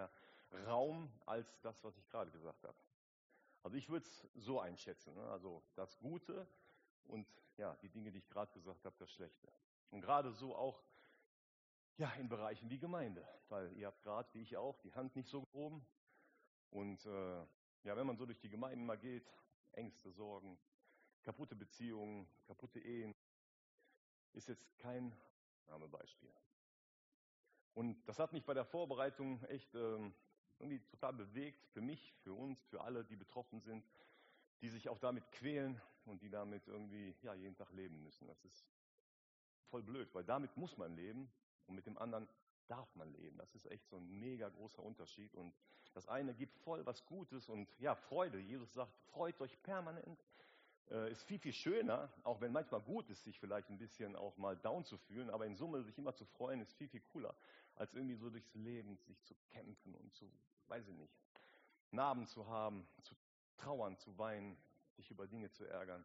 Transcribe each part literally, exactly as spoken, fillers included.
mehr Raum als das, was ich gerade gesagt habe. Also ich würde es so einschätzen, ne? Also das Gute und ja, die Dinge, die ich gerade gesagt habe, das Schlechte. Und gerade so auch ja, in Bereichen wie Gemeinde, weil ihr habt gerade, wie ich auch, die Hand nicht so gehoben. Und äh, ja, wenn man so durch die Gemeinden mal geht, Ängste, Sorgen, kaputte Beziehungen, kaputte Ehen, ist jetzt kein Beispiel. Und das hat mich bei der Vorbereitung echt ähm, irgendwie total bewegt, für mich, für uns, für alle, die betroffen sind, die sich auch damit quälen und die damit irgendwie ja, jeden Tag leben müssen. Das ist voll blöd, weil damit muss man leben und mit dem anderen darf man leben. Das ist echt so ein mega großer Unterschied. Und das eine gibt voll was Gutes und ja, Freude. Jesus sagt, freut euch permanent. Äh, ist viel, viel schöner, auch wenn manchmal gut ist, sich vielleicht ein bisschen auch mal down zu fühlen, aber in Summe sich immer zu freuen, ist viel, viel cooler, als irgendwie so durchs Leben sich zu kämpfen und zu, weiß ich nicht, Narben zu haben, zu trauern, zu weinen, sich über Dinge zu ärgern.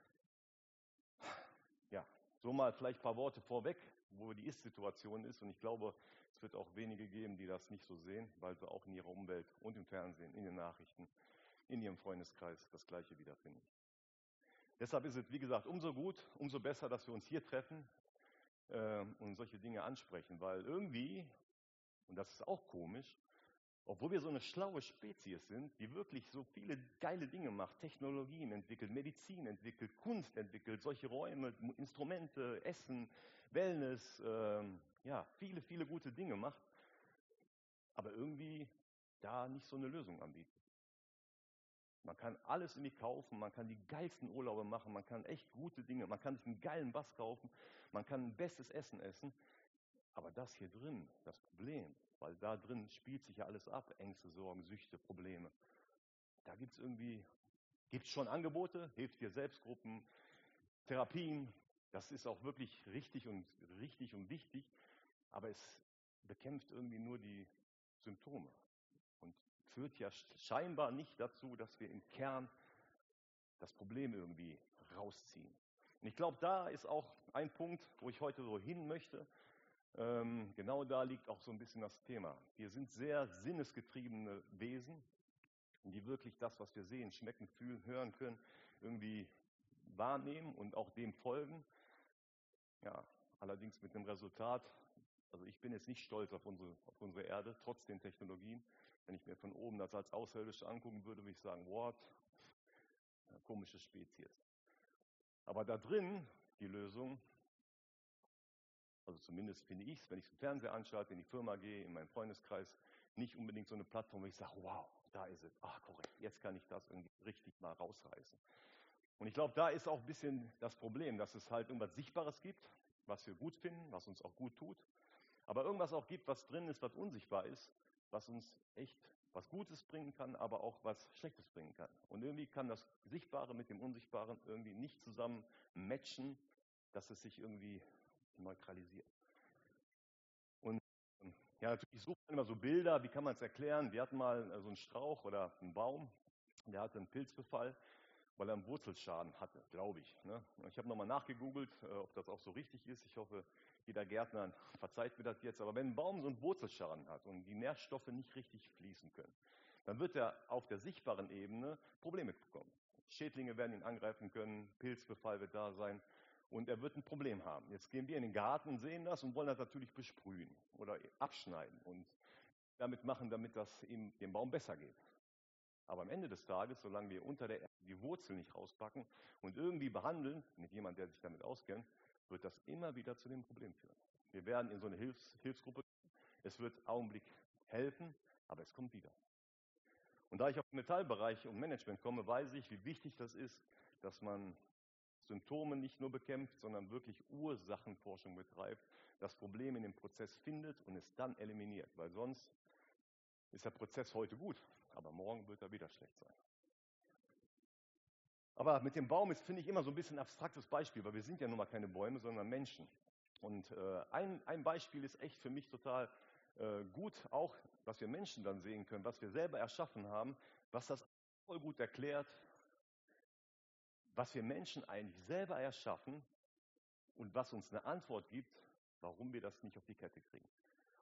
Ja, so mal vielleicht ein paar Worte vorweg, wo die Ist-Situation ist. Und ich glaube, es wird auch wenige geben, die das nicht so sehen, weil sie auch in ihrer Umwelt und im Fernsehen, in den Nachrichten, in ihrem Freundeskreis das Gleiche wiederfinden. Deshalb ist es, wie gesagt, umso gut, umso besser, dass wir uns hier treffen äh, und solche Dinge ansprechen. Weil irgendwie, und das ist auch komisch, obwohl wir so eine schlaue Spezies sind, die wirklich so viele geile Dinge macht, Technologien entwickelt, Medizin entwickelt, Kunst entwickelt, solche Räume, Instrumente, Essen, Wellness, ähm, ja, viele, viele gute Dinge macht, aber irgendwie da nicht so eine Lösung anbietet. Man kann alles irgendwie kaufen, man kann die geilsten Urlaube machen, man kann echt gute Dinge, man kann sich einen geilen Bass kaufen, man kann ein bestes Essen essen, aber das hier drin, das Problem, weil da drin spielt sich ja alles ab, Ängste, Sorgen, Süchte, Probleme. Da gibt es irgendwie, gibt es schon Angebote, hilft dir Selbstgruppen, Therapien, das ist auch wirklich richtig und richtig und wichtig, aber es bekämpft irgendwie nur die Symptome und führt ja scheinbar nicht dazu, dass wir im Kern das Problem irgendwie rausziehen. Und ich glaube, da ist auch ein Punkt, wo ich heute so hin möchte. Ähm, genau da liegt auch so ein bisschen das Thema. Wir sind sehr sinnesgetriebene Wesen, die wirklich das, was wir sehen, schmecken, fühlen, hören können, irgendwie wahrnehmen und auch dem folgen. Ja, allerdings mit einem Resultat, also ich bin jetzt nicht stolz auf unsere, auf unsere Erde, trotz den Technologien. Wenn ich mir von oben das als Außerirdisch angucken würde, würde ich sagen, what? Eine komische Spezies. Aber da drin, die Lösung, also zumindest finde ich es, wenn ich es im Fernseher anschalte, in die Firma gehe, in meinen Freundeskreis, nicht unbedingt so eine Plattform, wo ich sage, wow, da ist es, ach korrekt, jetzt kann ich das irgendwie richtig mal rausreißen. Und ich glaube, da ist auch ein bisschen das Problem, dass es halt irgendwas Sichtbares gibt, was wir gut finden, was uns auch gut tut, aber irgendwas auch gibt, was drin ist, was unsichtbar ist, was uns echt was Gutes bringen kann, aber auch was Schlechtes bringen kann. Und irgendwie kann das Sichtbare mit dem Unsichtbaren irgendwie nicht zusammen matchen, dass es sich irgendwie neutralisiert. Und ja, natürlich sucht man immer so Bilder, wie kann man es erklären? Wir hatten mal so einen Strauch oder einen Baum, der hatte einen Pilzbefall, weil er einen Wurzelschaden hatte, glaube ich. Ne? Ich habe nochmal nachgegoogelt, ob das auch so richtig ist. Ich hoffe, jeder Gärtner verzeiht mir das jetzt. Aber wenn ein Baum so einen Wurzelschaden hat und die Nährstoffe nicht richtig fließen können, dann wird er auf der sichtbaren Ebene Probleme bekommen. Schädlinge werden ihn angreifen können, Pilzbefall wird da sein und er wird ein Problem haben. Jetzt gehen wir in den Garten, sehen das und wollen das natürlich besprühen oder abschneiden und damit machen, damit das ihm, dem Baum besser geht. Aber am Ende des Tages, solange wir unter der Erde die Wurzel nicht rauspacken und irgendwie behandeln, mit jemandem, der sich damit auskennt, wird das immer wieder zu dem Problem führen. Wir werden in so eine Hilfs Hilfsgruppe, es wird Augenblick helfen, aber es kommt wieder. Und da ich auf den Metallbereich und Management komme, weiß ich, wie wichtig das ist, dass man Symptome nicht nur bekämpft, sondern wirklich Ursachenforschung betreibt, das Problem in dem Prozess findet und es dann eliminiert, weil sonst ist der Prozess heute gut, aber morgen wird er wieder schlecht sein. Aber mit dem Baum ist, finde ich, immer so ein bisschen ein abstraktes Beispiel, weil wir sind ja nun mal keine Bäume, sondern Menschen. Und äh, ein, ein Beispiel ist echt für mich total äh, gut, auch, dass wir Menschen dann sehen können, was wir selber erschaffen haben, was das voll gut erklärt, was wir Menschen eigentlich selber erschaffen und was uns eine Antwort gibt, warum wir das nicht auf die Kette kriegen.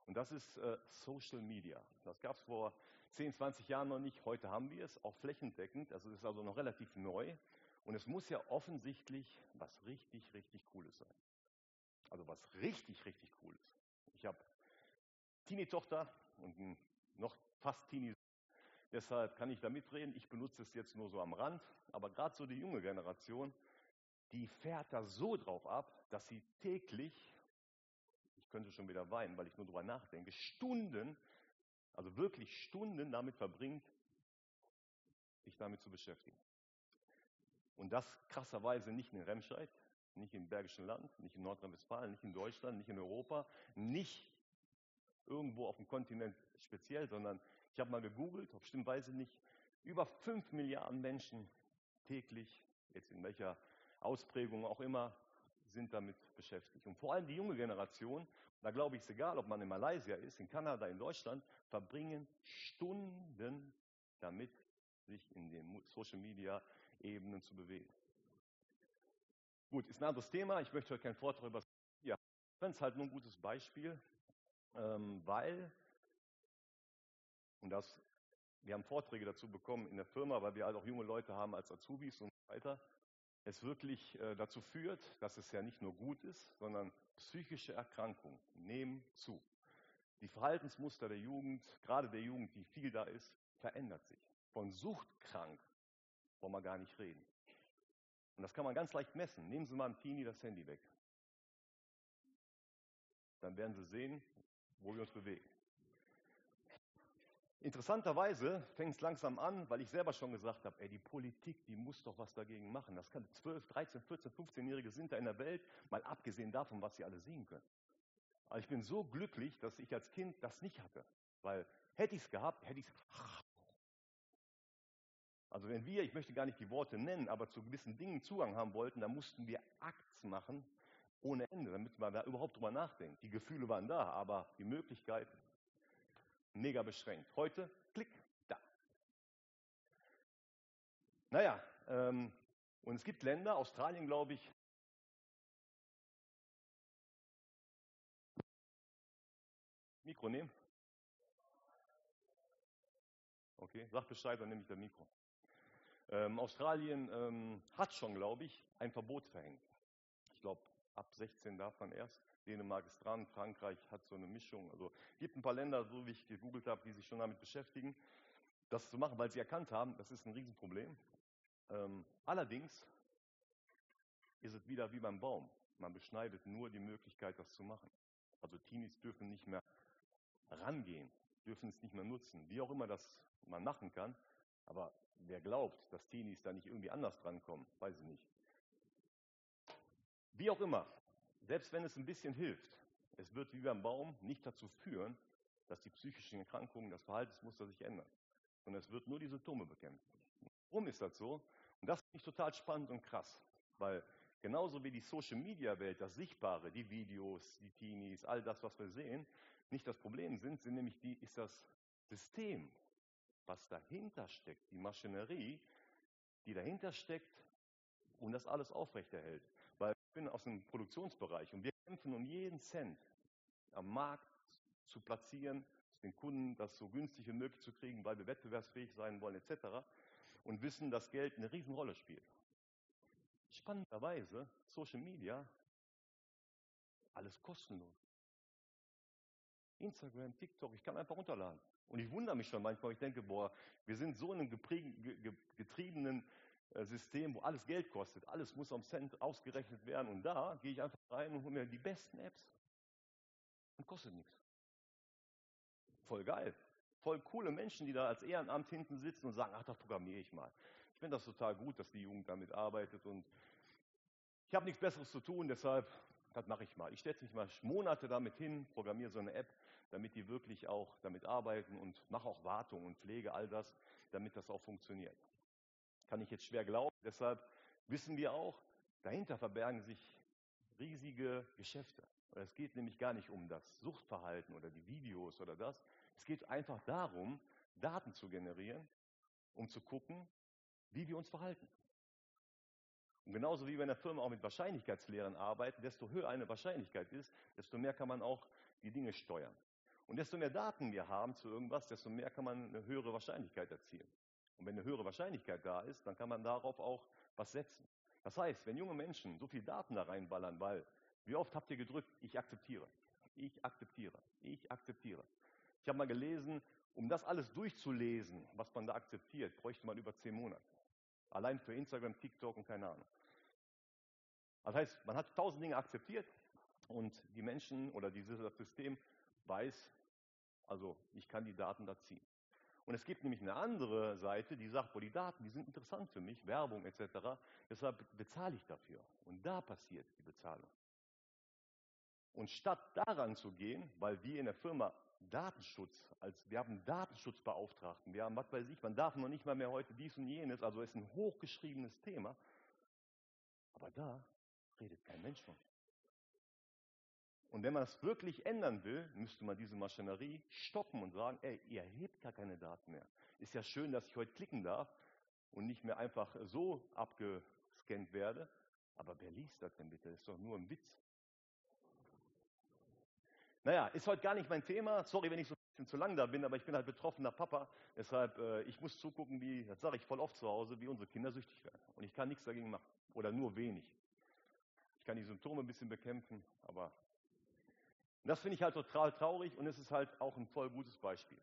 Und das ist äh, Social Media. Das gab es vor zehn, zwanzig Jahren noch nicht. Heute haben wir es, auch flächendeckend. Also es ist also noch relativ neu. Und es muss ja offensichtlich was richtig, richtig Cooles sein. Also was richtig, richtig Cooles. Ich habe Teenie-Tochter und einen noch fast Teenie. Deshalb kann ich da mitreden. Ich benutze es jetzt nur so am Rand. Aber gerade so die junge Generation, die fährt da so drauf ab, dass sie täglich, ich könnte schon wieder weinen, weil ich nur drüber nachdenke, Stunden, also wirklich Stunden damit verbringt, sich damit zu beschäftigen. Und das krasserweise nicht in Remscheid, nicht im Bergischen Land, nicht in Nordrhein-Westfalen, nicht in Deutschland, nicht in Europa, nicht irgendwo auf dem Kontinent speziell, sondern ich habe mal gegoogelt, auf bestimmte Weise nicht, über fünf Milliarden Menschen täglich, jetzt in welcher Ausprägung auch immer, sind damit beschäftigt. Und vor allem die junge Generation, da glaube ich es egal, ob man in Malaysia ist, in Kanada, in Deutschland, verbringen Stunden damit, sich in den Social-Media-Ebenen zu bewegen. Gut, ist ein anderes Thema. Ich möchte heute keinen Vortrag über das ja, ich finde es halt nur ein gutes Beispiel, ähm, weil, und das, wir haben Vorträge dazu bekommen in der Firma, weil wir halt auch junge Leute haben als Azubis und so weiter, es wirklich äh, dazu führt, dass es ja nicht nur gut ist, sondern psychische Erkrankungen nehmen zu. Die Verhaltensmuster der Jugend, gerade der Jugend, die viel da ist, verändert sich. Von suchtkrank wollen wir gar nicht reden. Und das kann man ganz leicht messen. Nehmen Sie mal einem Teenie das Handy weg. Dann werden Sie sehen, wo wir uns bewegen. Interessanterweise fängt es langsam an, weil ich selber schon gesagt habe, ey, die Politik, die muss doch was dagegen machen. Das kann zwölf, dreizehn, vierzehn, fünfzehnjährige sind da in der Welt, mal abgesehen davon, was sie alle sehen können. Aber ich bin so glücklich, dass ich als Kind das nicht hatte. Weil hätte ich es gehabt, hätte ich es... Also wenn wir, ich möchte gar nicht die Worte nennen, aber zu gewissen Dingen Zugang haben wollten, dann mussten wir Akts machen ohne Ende, damit man da überhaupt drüber nachdenkt. Die Gefühle waren da, aber die Möglichkeit mega beschränkt. Heute, klick, da. Naja, ähm, und es gibt Länder, Australien glaube ich, Mikro nehmen? Okay, sag Bescheid, dann nehme ich das Mikro. Ähm, Australien ähm, hat schon, glaube ich, ein Verbot verhängt. Ich glaube, ab sechzehn darf man erst. Dänemark ist dran, Frankreich hat so eine Mischung. Also es gibt ein paar Länder, so wie ich gegoogelt habe, die sich schon damit beschäftigen, das zu machen, weil sie erkannt haben, das ist ein Riesenproblem. Ähm, allerdings ist es wieder wie beim Baum. Man beschneidet nur die Möglichkeit, das zu machen. Also Teenies dürfen nicht mehr rangehen, dürfen es nicht mehr nutzen, wie auch immer das man machen kann. Aber wer glaubt, dass Teenies da nicht irgendwie anders drankommen, weiß ich nicht. Wie auch immer, selbst wenn es ein bisschen hilft, es wird wie beim Baum nicht dazu führen, dass die psychischen Erkrankungen, das Verhaltensmuster sich ändern. Sondern es wird nur die Symptome bekämpfen. Warum ist das so? Und das finde ich total spannend und krass, weil genauso wie die Social-Media-Welt, das Sichtbare, die Videos, die Teenies, all das, was wir sehen, nicht das Problem sind, sind nämlich die, ist das System, was dahinter steckt, die Maschinerie, die dahinter steckt und das alles aufrechterhält. Weil ich bin aus dem Produktionsbereich und wir kämpfen um jeden Cent am Markt zu platzieren, den Kunden das so günstig wie möglich zu kriegen, weil wir wettbewerbsfähig sein wollen et cetera. Und wissen, dass Geld eine Riesenrolle spielt. Spannenderweise, Social Media, alles kostenlos. Instagram, TikTok, ich kann einfach runterladen. Und ich wundere mich schon manchmal, ich denke, boah, wir sind so in einem getriebenen System, wo alles Geld kostet. Alles muss am Cent ausgerechnet werden. Und da gehe ich einfach rein und hole mir die besten Apps. Und kostet nichts. Voll geil. Voll coole Menschen, die da als Ehrenamt hinten sitzen und sagen, ach, das programmiere ich mal. Ich finde das total gut, dass die Jugend damit arbeitet. Und ich habe nichts Besseres zu tun, deshalb, das mache ich mal. Ich setze mich mal Monate damit hin, programmiere so eine App, damit die wirklich auch damit arbeiten und mache auch Wartung und Pflege, all das, damit das auch funktioniert. Kann ich jetzt schwer glauben, deshalb wissen wir auch, dahinter verbergen sich riesige Geschäfte. Es geht nämlich gar nicht um das Suchtverhalten oder die Videos oder das. Es geht einfach darum, Daten zu generieren, um zu gucken, wie wir uns verhalten. Und genauso wie wir in der Firma auch mit Wahrscheinlichkeitslehren arbeiten, desto höher eine Wahrscheinlichkeit ist, desto mehr kann man auch die Dinge steuern. Und desto mehr Daten wir haben zu irgendwas, desto mehr kann man eine höhere Wahrscheinlichkeit erzielen. Und wenn eine höhere Wahrscheinlichkeit da ist, dann kann man darauf auch was setzen. Das heißt, wenn junge Menschen so viel Daten da reinballern, weil, wie oft habt ihr gedrückt, ich akzeptiere, ich akzeptiere, ich akzeptiere. Ich habe mal gelesen, um das alles durchzulesen, was man da akzeptiert, bräuchte man über zehn Monate. Allein für Instagram, TikTok und keine Ahnung. Das heißt, man hat tausend Dinge akzeptiert und die Menschen oder dieses System weiß, also ich kann die Daten da ziehen. Und es gibt nämlich eine andere Seite, die sagt, boah, die Daten, die sind interessant für mich, Werbung et cetera. Deshalb bezahle ich dafür. Und da passiert die Bezahlung. Und statt daran zu gehen, weil wir in der Firma Datenschutz, als wir haben Datenschutzbeauftragten, wir haben, was weiß ich, man darf noch nicht mal mehr heute dies und jenes, also ist ein hochgeschriebenes Thema. Aber da redet kein Mensch von. Und wenn man das wirklich ändern will, müsste man diese Maschinerie stoppen und sagen, ey, ihr erhebt gar keine Daten mehr. Ist ja schön, dass ich heute klicken darf und nicht mehr einfach so abgescannt werde. Aber wer liest das denn bitte? Das ist doch nur ein Witz. Naja, ist heute gar nicht mein Thema. Sorry, wenn ich so ein bisschen zu lang da bin, aber ich bin halt betroffener Papa. Deshalb, äh, ich muss zugucken, wie, das sage ich voll oft zu Hause, wie unsere Kinder süchtig werden. Und ich kann nichts dagegen machen. Oder nur wenig. Ich kann die Symptome ein bisschen bekämpfen, aber das finde ich halt total traurig und es ist halt auch ein voll gutes Beispiel.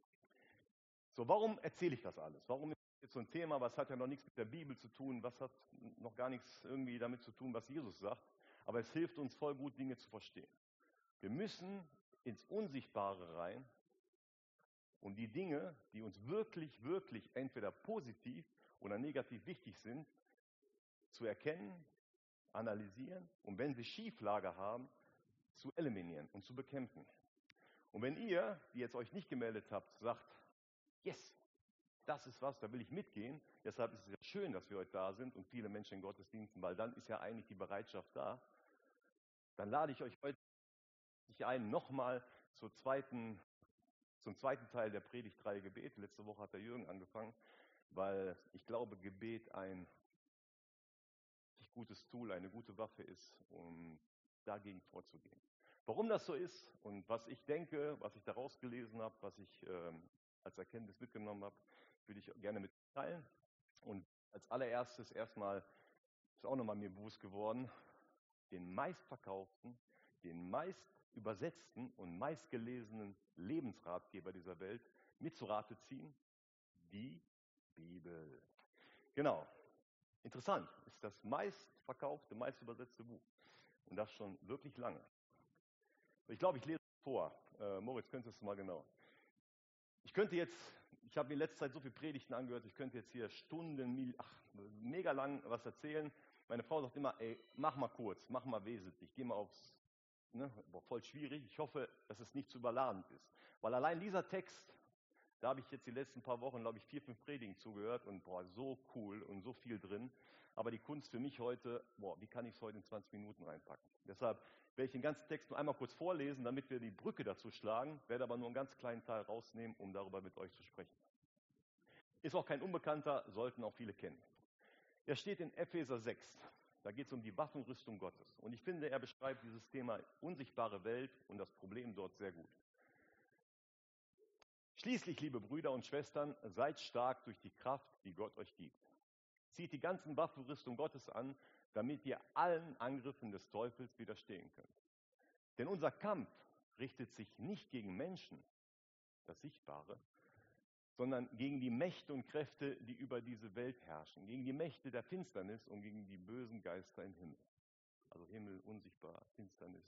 So, warum erzähle ich das alles? Warum ist das jetzt so ein Thema, was hat ja noch nichts mit der Bibel zu tun, was hat noch gar nichts irgendwie damit zu tun, was Jesus sagt, aber es hilft uns voll gut, Dinge zu verstehen. Wir müssen ins Unsichtbare rein, um die Dinge, die uns wirklich, wirklich entweder positiv oder negativ wichtig sind, zu erkennen, analysieren und wenn sie Schieflage haben, zu eliminieren und zu bekämpfen. Und wenn ihr, die jetzt euch nicht gemeldet habt, sagt, yes, das ist was, da will ich mitgehen, deshalb ist es ja schön, dass wir heute da sind und viele Menschen in Gottesdiensten, weil dann ist ja eigentlich die Bereitschaft da, dann lade ich euch heute ein, nochmal zur zweiten, zum zweiten Teil der Predigtreihe Gebet. Letzte Woche hat der Jürgen angefangen, weil ich glaube, Gebet ein richtig gutes Tool, eine gute Waffe ist, um dagegen vorzugehen. Warum das so ist und was ich denke, was ich daraus gelesen habe, was ich ähm, als Erkenntnis mitgenommen habe, würde ich gerne mit teilen. Und als allererstes erstmal ist auch nochmal mir bewusst geworden, den meistverkauften, den meist übersetzten und meistgelesenen Lebensratgeber dieser Welt mit zu Rate ziehen, die Bibel. Genau. Interessant, ist das meistverkaufte, meist übersetzte Buch. Und das schon wirklich lange. Ich glaube, ich lese vor. Äh, Moritz, könntest du mal genau. Ich könnte jetzt, ich habe mir in letzter Zeit so viele Predigten angehört, ich könnte jetzt hier Stunden, ach, mega lang was erzählen. Meine Frau sagt immer, ey, mach mal kurz, mach mal wesentlich, geh mal aufs, ne, voll schwierig. Ich hoffe, dass es nicht zu überladend ist. Weil allein dieser Text, da habe ich jetzt die letzten paar Wochen, glaube ich, vier, fünf Predigen zugehört und boah, so cool und so viel drin. Aber die Kunst für mich heute, boah, wie kann ich es heute in zwanzig Minuten reinpacken? Deshalb werde ich den ganzen Text nur einmal kurz vorlesen, damit wir die Brücke dazu schlagen, werde aber nur einen ganz kleinen Teil rausnehmen, um darüber mit euch zu sprechen. Ist auch kein Unbekannter, sollten auch viele kennen. Er steht in Epheser sechs. Da geht es um die Waffenrüstung Gottes. Und ich finde, er beschreibt dieses Thema unsichtbare Welt und das Problem dort sehr gut. Schließlich, liebe Brüder und Schwestern, seid stark durch die Kraft, die Gott euch gibt. Zieht die ganzen Waffenrüstung Gottes an, damit ihr allen Angriffen des Teufels widerstehen könnt. Denn unser Kampf richtet sich nicht gegen Menschen, das Sichtbare, sondern gegen die Mächte und Kräfte, die über diese Welt herrschen, gegen die Mächte der Finsternis und gegen die bösen Geister im Himmel. Also Himmel, unsichtbar, Finsternis.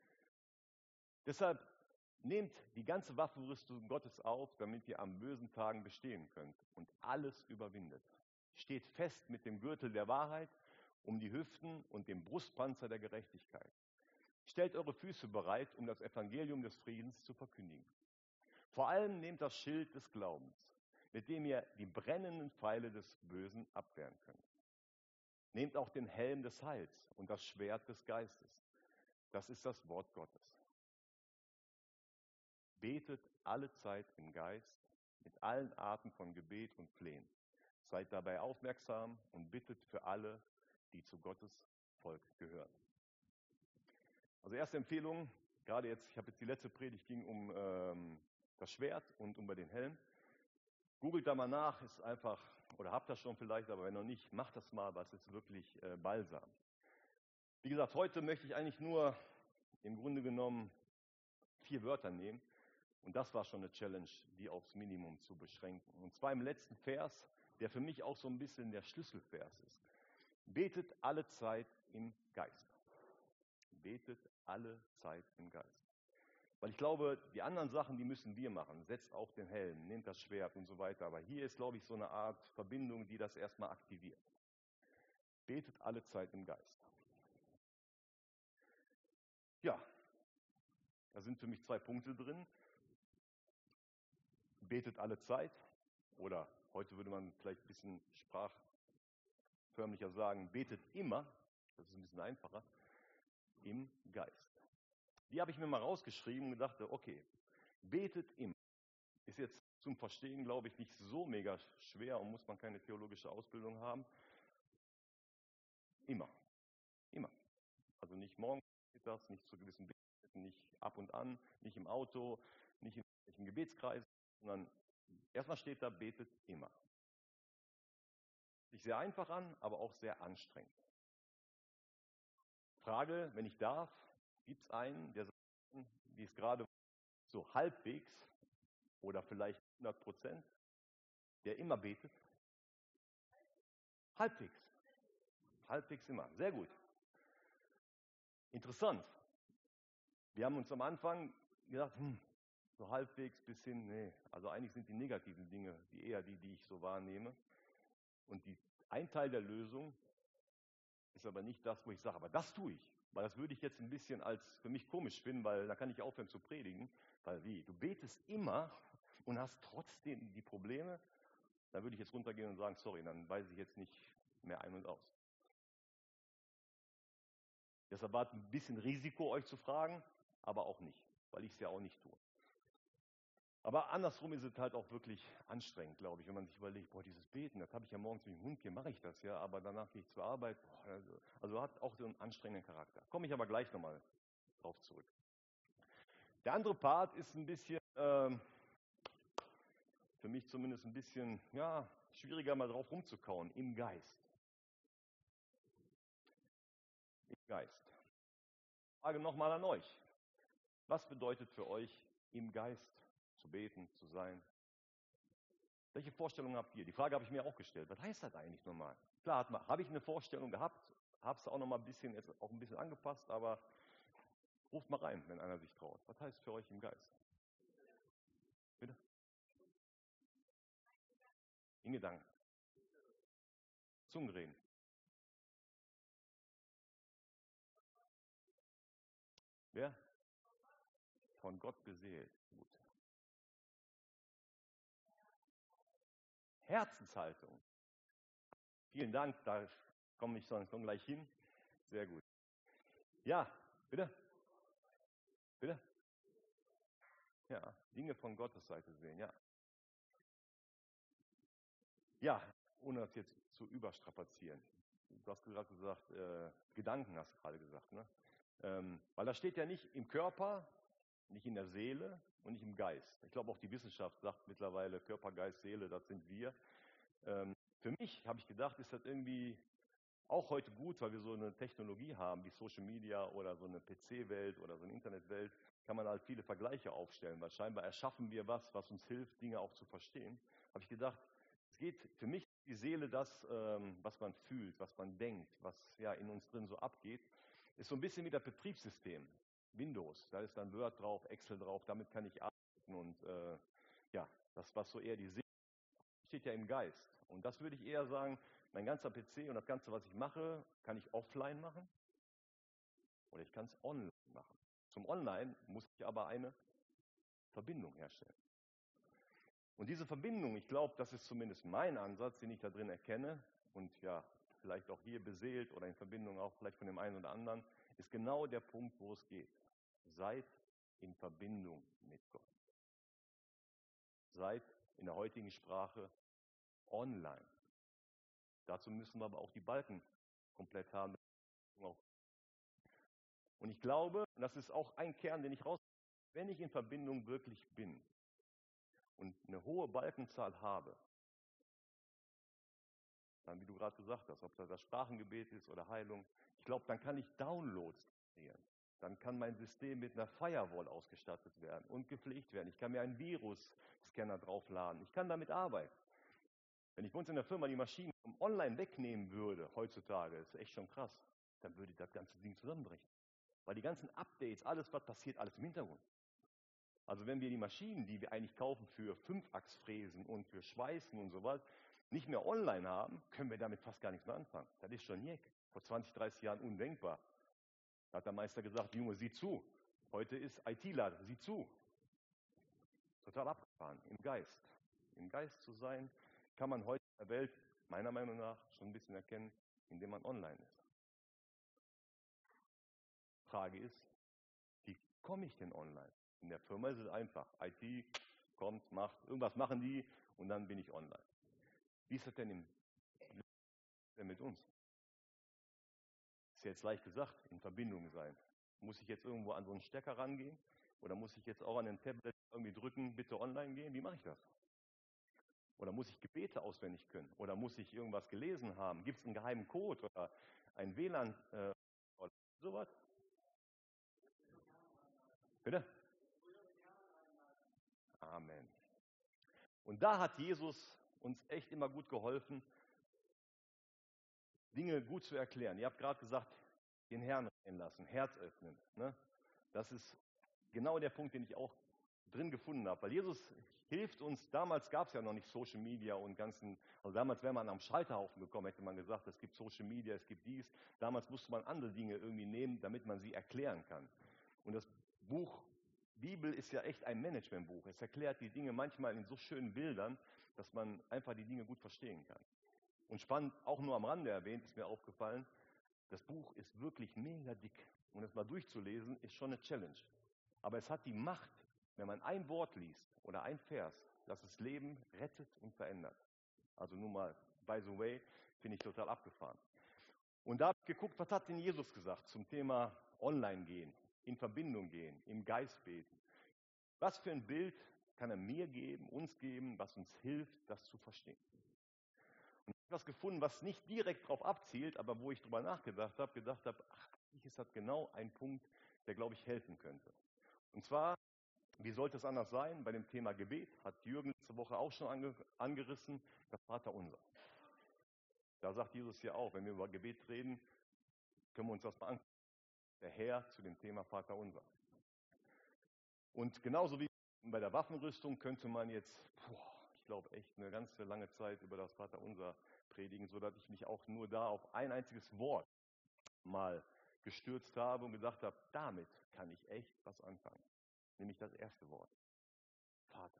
Deshalb nehmt die ganze Waffenrüstung Gottes auf, damit ihr am bösen Tagen bestehen könnt und alles überwindet. Steht fest mit dem Gürtel der Wahrheit um die Hüften und dem Brustpanzer der Gerechtigkeit. Stellt eure Füße bereit, um das Evangelium des Friedens zu verkündigen. Vor allem nehmt das Schild des Glaubens, mit dem ihr die brennenden Pfeile des Bösen abwehren könnt. Nehmt auch den Helm des Heils und das Schwert des Geistes. Das ist das Wort Gottes. Betet alle Zeit im Geist mit allen Arten von Gebet und Flehen. Seid dabei aufmerksam und bittet für alle, die zu Gottes Volk gehören. Also erste Empfehlung, gerade jetzt, ich habe jetzt die letzte Predigt ging um ähm, das Schwert und um den Helm. Googelt da mal nach, ist einfach, oder habt das schon vielleicht, aber wenn noch nicht, macht das mal, was ist wirklich äh, Balsam. Wie gesagt, heute möchte ich eigentlich nur im Grunde genommen vier Wörter nehmen. Und das war schon eine Challenge, die aufs Minimum zu beschränken. Und zwar im letzten Vers, der für mich auch so ein bisschen der Schlüsselvers ist. Betet alle Zeit im Geist. Betet alle Zeit im Geist. Weil ich glaube, die anderen Sachen, die müssen wir machen. Setzt auch den Helm, nehmt das Schwert und so weiter. Aber hier ist, glaube ich, so eine Art Verbindung, die das erstmal aktiviert. Betet alle Zeit im Geist. Ja, da sind für mich zwei Punkte drin. Betet alle Zeit. Oder heute würde man vielleicht ein bisschen sprachförmlicher sagen, betet immer. Das ist ein bisschen einfacher. Im Geist. Die habe ich mir mal rausgeschrieben und dachte, okay, betet immer. Ist jetzt zum Verstehen, glaube ich, nicht so mega schwer und muss man keine theologische Ausbildung haben. Immer. Immer. Also nicht morgens, mittags, nicht zu gewissen Gebeten, nicht ab und an, nicht im Auto, nicht im Gebetskreis, sondern erstmal steht da, betet immer. Sich sehr einfach an, aber auch sehr anstrengend. Frage, wenn ich darf, gibt es einen, der sagt, wie es gerade so halbwegs oder vielleicht hundert Prozent, der immer betet? Halbwegs. Halbwegs immer. Sehr gut. Interessant. Wir haben uns am Anfang gedacht, hm, so halbwegs bis hin, nee. Also eigentlich sind die negativen Dinge, die eher die, die ich so wahrnehme. Und die, ein Teil der Lösung ist aber nicht das, wo ich sage, aber das tue ich. Weil das würde ich jetzt ein bisschen als für mich komisch finden, weil da kann ich aufhören zu predigen. Weil wie? Du betest immer und hast trotzdem die Probleme. Da würde ich jetzt runtergehen und sagen, sorry, dann weiß ich jetzt nicht mehr ein und aus. Deshalb war es ein bisschen Risiko, euch zu fragen, aber auch nicht, weil ich es ja auch nicht tue. Aber andersrum ist es halt auch wirklich anstrengend, glaube ich, wenn man sich überlegt, boah, dieses Beten, das habe ich ja morgens mit dem Hund, hier mache ich das ja, aber danach gehe ich zur Arbeit. Boah, also, also hat auch so einen anstrengenden Charakter. Komme ich aber gleich nochmal drauf zurück. Der andere Part ist ein bisschen, ähm, für mich zumindest ein bisschen, ja, schwieriger mal drauf rumzukauen, im Geist. Im Geist. Frage nochmal an euch. Was bedeutet für euch, im Geist zu beten, zu sein? Welche Vorstellungen habt ihr? Die Frage habe ich mir auch gestellt. Was heißt das eigentlich nochmal? Klar, habe ich eine Vorstellung gehabt, habe es auch noch mal ein bisschen, jetzt auch ein bisschen angepasst, aber ruft mal rein, wenn einer sich traut. Was heißt für euch im Geist? Bitte? In Gedanken. Zungenreden. Wer? Von Gott beseelt. Gut. Herzenshaltung. Vielen Dank, da komme ich sonst gleich hin. Sehr gut. Ja, bitte? Bitte? Ja, Dinge von Gottes Seite sehen, ja. Ja, ohne das jetzt zu überstrapazieren. Du hast gerade gesagt, äh, Gedanken hast du gerade gesagt, ne? Ähm, weil das steht ja nicht im Körper, nicht in der Seele und nicht im Geist. Ich glaube, auch die Wissenschaft sagt mittlerweile, Körper, Geist, Seele, das sind wir. Ähm, für mich, habe ich gedacht, ist das irgendwie auch heute gut, weil wir so eine Technologie haben, wie Social Media oder so eine P C-Welt oder so eine Internetwelt, kann man halt viele Vergleiche aufstellen, weil scheinbar erschaffen wir was, was uns hilft, Dinge auch zu verstehen. Habe ich gedacht, es geht für mich die Seele das, ähm, was man fühlt, was man denkt, was ja in uns drin so abgeht, ist so ein bisschen wie das Betriebssystem. Windows, da ist dann Word drauf, Excel drauf, damit kann ich arbeiten und äh, ja, das, was so eher die Seele steht ja im Geist. Und das würde ich eher sagen, mein ganzer P C und das Ganze, was ich mache, kann ich offline machen oder ich kann es online machen. Zum Online muss ich aber eine Verbindung herstellen. Und diese Verbindung, ich glaube, das ist zumindest mein Ansatz, den ich da drin erkenne und ja, vielleicht auch hier beseelt oder in Verbindung auch vielleicht von dem einen oder anderen, ist genau der Punkt, wo es geht. Seid in Verbindung mit Gott. Seid in der heutigen Sprache online. Dazu müssen wir aber auch die Balken komplett haben. Und ich glaube, und das ist auch ein Kern, den ich raus, wenn ich in Verbindung wirklich bin und eine hohe Balkenzahl habe, dann, wie du gerade gesagt hast, ob das das Sprachengebet ist oder Heilung, ich glaube, dann kann ich Downloads kreieren. Dann kann mein System mit einer Firewall ausgestattet werden und gepflegt werden. Ich kann mir einen Virusscanner draufladen. Ich kann damit arbeiten. Wenn ich bei uns in der Firma die Maschinen online wegnehmen würde, heutzutage, das ist echt schon krass, dann würde das ganze Ding zusammenbrechen. Weil die ganzen Updates, alles, was passiert, alles im Hintergrund. Also wenn wir die Maschinen, die wir eigentlich kaufen für Fünfachsfräsen und für Schweißen und sowas, nicht mehr online haben, können wir damit fast gar nichts mehr anfangen. Das ist schon jeck. Vor zwanzig, dreißig Jahren undenkbar. Da hat der Meister gesagt, Junge, sieh zu. Heute ist ITler, sieh zu. Total abgefahren, im Geist. Im Geist zu sein, kann man heute in der Welt, meiner Meinung nach, schon ein bisschen erkennen, indem man online ist. Frage ist, wie komme ich denn online? In der Firma ist es einfach. I T kommt, macht, irgendwas machen die und dann bin ich online. Wie ist das denn, im, denn mit uns? Ist ja jetzt leicht gesagt, in Verbindung sein. Muss ich jetzt irgendwo an so einen Stecker rangehen? Oder muss ich jetzt auch an den Tablet irgendwie drücken, bitte online gehen? Wie mache ich das? Oder muss ich Gebete auswendig können? Oder muss ich irgendwas gelesen haben? Gibt es einen geheimen Code oder ein W L A N äh, oder sowas? Bitte? Amen. Und da hat Jesus uns echt immer gut geholfen, Dinge gut zu erklären. Ihr habt gerade gesagt, den Herrn reden lassen, Herz öffnen. Ne? Das ist genau der Punkt, den ich auch drin gefunden habe. Weil Jesus hilft uns, damals gab es ja noch nicht Social Media und ganzen, also damals wäre man am Scheiterhaufen gekommen, hätte man gesagt, es gibt Social Media, es gibt dies. Damals musste man andere Dinge irgendwie nehmen, damit man sie erklären kann. Und das Buch Bibel ist ja echt ein Managementbuch. Es erklärt die Dinge manchmal in so schönen Bildern, dass man einfach die Dinge gut verstehen kann. Und spannend, auch nur am Rande erwähnt, ist mir aufgefallen, das Buch ist wirklich mega dick. Und es mal durchzulesen, ist schon eine Challenge. Aber es hat die Macht, wenn man ein Wort liest oder ein Vers, dass das Leben rettet und verändert. Also nur mal, by the way, finde ich total abgefahren. Und da habe ich geguckt, was hat denn Jesus gesagt zum Thema Online gehen, in Verbindung gehen, im Geist beten. Was für ein Bild kann er mir geben, uns geben, was uns hilft, das zu verstehen. Und ich habe was gefunden, was nicht direkt darauf abzielt, aber wo ich drüber nachgedacht habe, gedacht habe, ach, eigentlich ist das genau ein Punkt, der, glaube ich, helfen könnte. Und zwar, wie sollte es anders sein? Bei dem Thema Gebet hat Jürgen letzte Woche auch schon ange, angerissen, das Vaterunser. Da sagt Jesus ja auch, wenn wir über Gebet reden, können wir uns das mal angucken. Der Herr zu dem Thema Vaterunser. Und genauso wie bei der Waffenrüstung könnte man jetzt, boah, ich glaube echt eine ganze lange Zeit über das Vaterunser predigen, sodass ich mich auch nur da auf ein einziges Wort mal gestürzt habe und gedacht habe, damit kann ich echt was anfangen. Nämlich das erste Wort. Vater.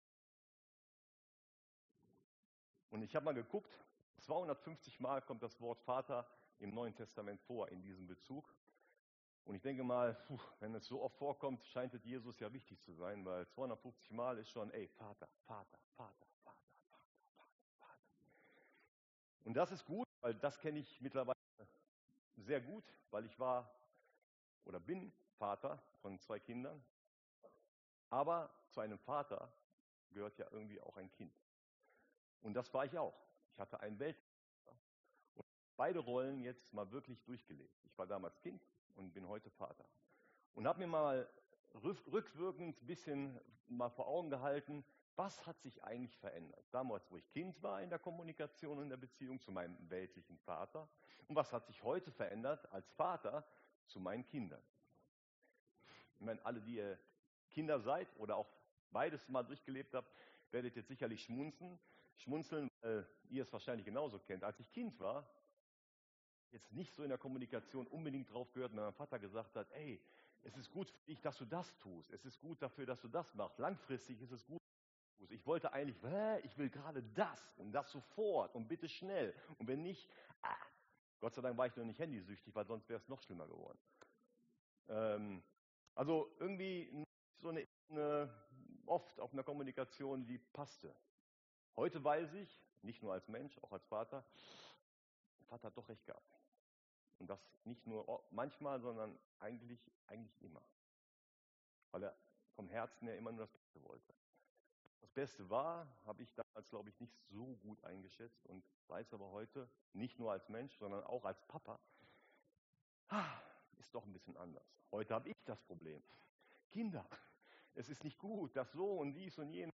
Und ich habe mal geguckt, zweihundertfünfzig Mal kommt das Wort Vater im Neuen Testament vor in diesem Bezug. Und ich denke mal, puh, wenn es so oft vorkommt, scheint es Jesus ja wichtig zu sein, weil zweihundertfünfzig Mal ist schon, ey, Vater, Vater, Vater, Vater, Vater, Vater, Vater. Und das ist gut, weil das kenne ich mittlerweile sehr gut, weil ich war oder bin Vater von zwei Kindern. Aber zu einem Vater gehört ja irgendwie auch ein Kind. Und das war ich auch. Ich hatte einen Weltvater. Und beide Rollen jetzt mal wirklich durchgelebt. Ich war damals Kind und bin heute Vater. Und habe mir mal rückwirkend ein bisschen mal vor Augen gehalten, was hat sich eigentlich verändert? Damals, wo ich Kind war in der Kommunikation und in der Beziehung zu meinem weltlichen Vater. Und was hat sich heute verändert als Vater zu meinen Kindern? Ich meine, alle, die ihr Kinder seid oder auch beides mal durchgelebt habt, werdet jetzt sicherlich schmunzeln, schmunzeln, weil ihr es wahrscheinlich genauso kennt. Als ich Kind war, jetzt nicht so in der Kommunikation unbedingt drauf gehört, wenn mein Vater gesagt hat, ey, es ist gut für dich, dass du das tust. Es ist gut dafür, dass du das machst. Langfristig ist es gut. Ich wollte eigentlich, ich will gerade das und das sofort und bitte schnell. Und wenn nicht, ah, Gott sei Dank war ich noch nicht handysüchtig, weil sonst wäre es noch schlimmer geworden. Ähm, also irgendwie so eine, eine oft auf einer Kommunikation, die passte. Heute weiß ich, nicht nur als Mensch, auch als Vater, der Vater hat doch recht gehabt. Und das nicht nur manchmal, sondern eigentlich, eigentlich immer. Weil er vom Herzen her immer nur das Beste wollte. Das Beste war, habe ich damals, glaube ich, nicht so gut eingeschätzt und weiß aber heute, nicht nur als Mensch, sondern auch als Papa, ist doch ein bisschen anders. Heute habe ich das Problem. Kinder, es ist nicht gut, das so und dies und jenes.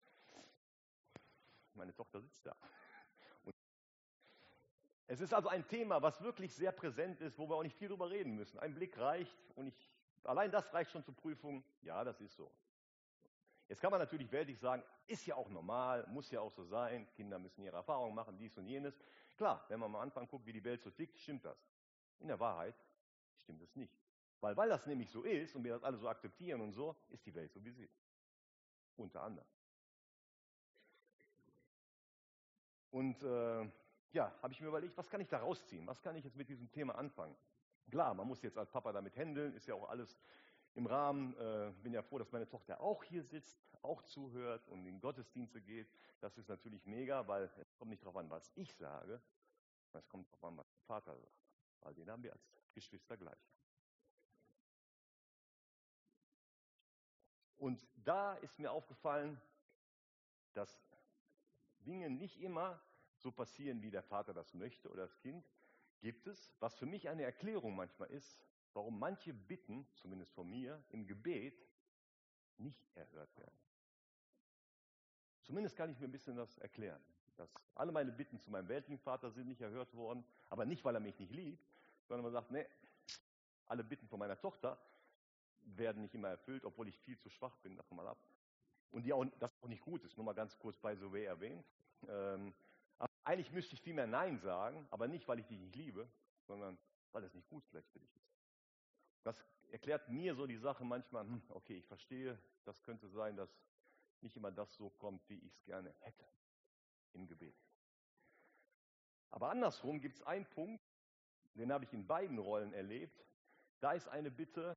Meine Tochter sitzt da. Und es ist also ein Thema, was wirklich sehr präsent ist, wo wir auch nicht viel drüber reden müssen. Ein Blick reicht und ich, allein das reicht schon zur Prüfung. Ja, das ist so. Jetzt kann man natürlich weltlich sagen, ist ja auch normal, muss ja auch so sein, Kinder müssen ihre Erfahrungen machen, dies und jenes. Klar, wenn man am Anfang guckt, wie die Welt so tickt, stimmt das. In der Wahrheit stimmt es nicht. Weil, weil das nämlich so ist und wir das alle so akzeptieren und so, ist die Welt so, wie sie ist. Unter anderem. Und äh, ja, habe ich mir überlegt, was kann ich da rausziehen? Was kann ich jetzt mit diesem Thema anfangen? Klar, man muss jetzt als Papa damit handeln, ist ja auch alles im Rahmen. Äh, bin ja froh, dass meine Tochter auch hier sitzt, auch zuhört und in Gottesdienste geht. Das ist natürlich mega, weil es kommt nicht darauf an, was ich sage, es kommt darauf an, was der Vater sagt. Weil den haben wir als Geschwister gleich. Und da ist mir aufgefallen, dass Dinge nicht immer so passieren, wie der Vater das möchte oder das Kind, gibt es, was für mich eine Erklärung manchmal ist, warum manche Bitten, zumindest von mir, im Gebet nicht erhört werden. Zumindest kann ich mir ein bisschen das erklären, dass alle meine Bitten zu meinem weltlichen Vater sind nicht erhört worden, aber nicht, weil er mich nicht liebt, sondern man sagt, nee, alle Bitten von meiner Tochter werden nicht immer erfüllt, obwohl ich viel zu schwach bin, davon mal ab. Und die auch, das auch nicht gut ist, nur mal ganz kurz bei The Way erwähnt. Ähm, aber eigentlich müsste ich viel mehr Nein sagen, aber nicht, weil ich dich nicht liebe, sondern weil es nicht gut vielleicht für dich ist. Das erklärt mir so die Sache manchmal, hm, okay, ich verstehe, das könnte sein, dass nicht immer das so kommt, wie ich es gerne hätte im Gebet. Aber andersrum gibt es einen Punkt, den habe ich in beiden Rollen erlebt. Da ist eine Bitte,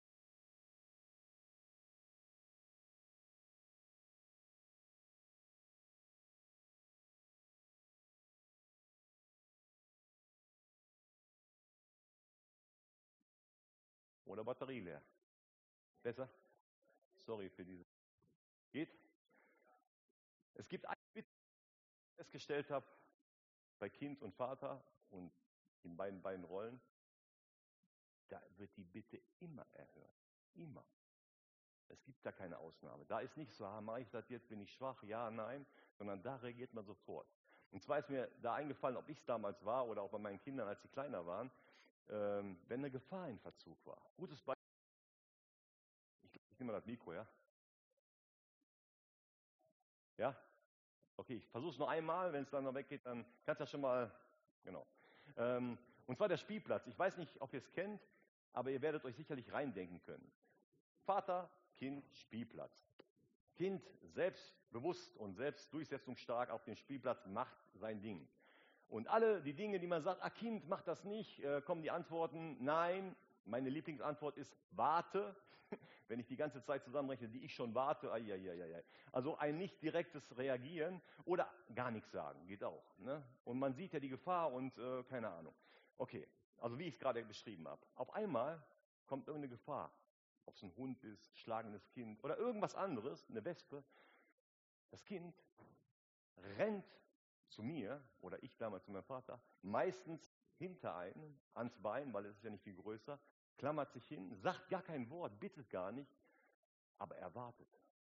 oder Batterie leer. Besser? Sorry für diese. Geht? Es gibt eine Bitte, die ich festgestellt habe, bei Kind und Vater und in beiden, beiden Rollen, da wird die Bitte immer erhört. Immer. Es gibt da keine Ausnahme. Da ist nicht so, ah, mache ich das jetzt, bin ich schwach, ja, nein, sondern da reagiert man sofort. Und zwar ist mir da eingefallen, ob ich es damals war oder auch bei meinen Kindern, als sie kleiner waren, ähm, wenn eine Gefahr in Verzug war. Gutes Beispiel. Ich, ich nehme mal das Mikro, ja? Ja? Okay, ich versuche es noch einmal, wenn es dann noch weggeht, dann kannst du ja schon mal, genau. Ähm, und zwar der Spielplatz. Ich weiß nicht, ob ihr es kennt, aber ihr werdet euch sicherlich reindenken können. Vater, Kind, Spielplatz. Kind selbstbewusst und selbstdurchsetzungsstark auf dem Spielplatz macht sein Ding. Und alle die Dinge, die man sagt, ah Kind, mach das nicht, äh, kommen die Antworten, nein. Meine Lieblingsantwort ist, warte. Wenn ich die ganze Zeit zusammenrechne, die ich schon warte, ai, ai, ai, ai. Also ein nicht direktes Reagieren oder gar nichts sagen, geht auch. Ne? Und man sieht ja die Gefahr und äh, keine Ahnung. Okay, also wie ich es gerade beschrieben habe. Auf einmal kommt irgendeine Gefahr. Ob es ein Hund ist, schlagendes Kind oder irgendwas anderes, eine Wespe. Das Kind rennt zu mir oder ich damals zu meinem Vater, meistens hinter einen, ans Bein, weil es ist ja nicht viel größer, klammert sich hin, sagt gar kein Wort, bittet gar nicht, aber er wartet